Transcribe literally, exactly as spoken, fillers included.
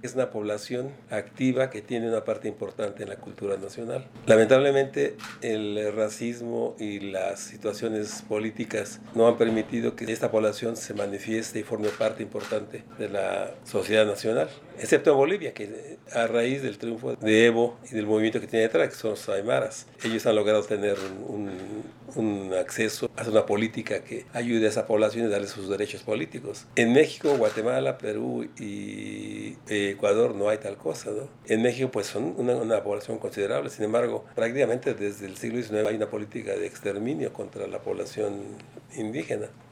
Es una población activa que tiene una parte importante en la cultura nacional. Lamentablemente, el racismo y las situaciones políticas no han permitido que esta población se manifieste y forme parte importante de la sociedad nacional, excepto en Bolivia, que a raíz del triunfo de Evo y del movimiento que tiene detrás, que son los aymaras, ellos han logrado tener un, un, un acceso a una política que ayude a esa población a darle sus derechos políticos. En México, Guatemala, Perú y Ecuador no hay tal cosa, ¿no? En México pues son una, una población considerable, sin embargo, prácticamente desde el siglo diecinueve hay una política de exterminio contra la población indígena.